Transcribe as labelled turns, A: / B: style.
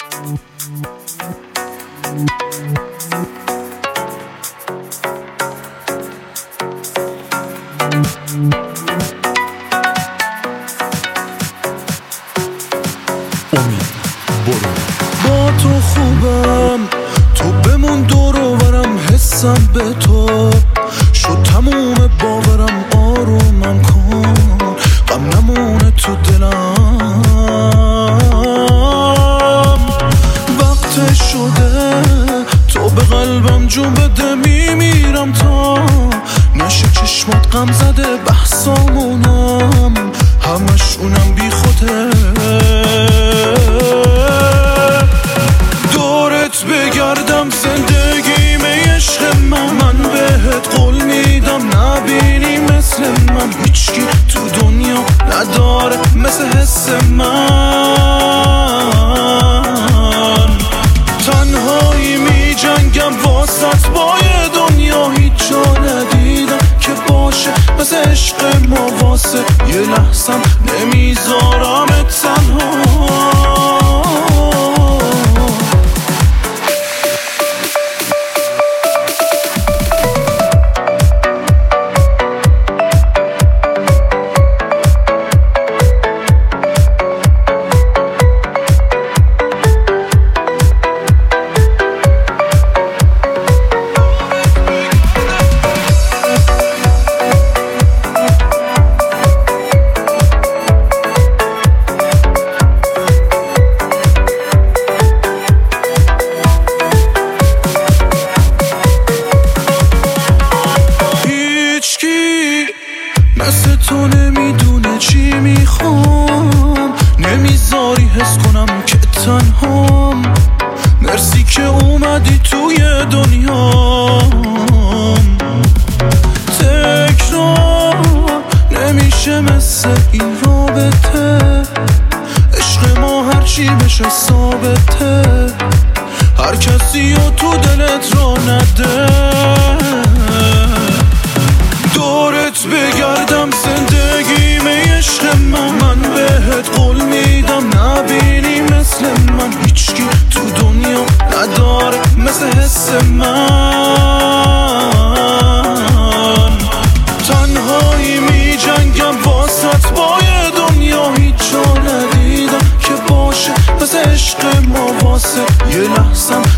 A: با تو خوبم، تو بمون دور و برم، حسم به تو شد تموم، باورم آرومم کن، غم نمونه تو دلم. وقت شده تو به قلبم جون بده، میمیرم تا نشه چشمات غم زده، بحثامونم همشونم بی خوده. دورت بگردم زندگیم عشق من بهت قول میدم نبینی مثل من، هیچکی تو دنیا نداره مثل حس من. تنهایی می جنگم واسط با یه دنیا، هیچ جا ندیدم که باشه مثل عشق ما، واسه یه لحظم نمیذارم تنها. مثل تو نمیدونه چی میخوام، نمیذاری حس کنم که تنهام. مرسی که اومدی توی دنیام، تکرار نمیشه مثل این رابطه، عشق ما هرچی بشه ثابته، هر کسی رو تو دلت را نده. دورت بگردم زندگیم عشق من بهت قول میدم نبینی مثل من، هیچکی تو دنیا نداره مثل حس من. تنهایی می جنگم واسط با یه دنیا، هیچ جا ندیدم که باشه مثل عشق ما، واسه یه لحظم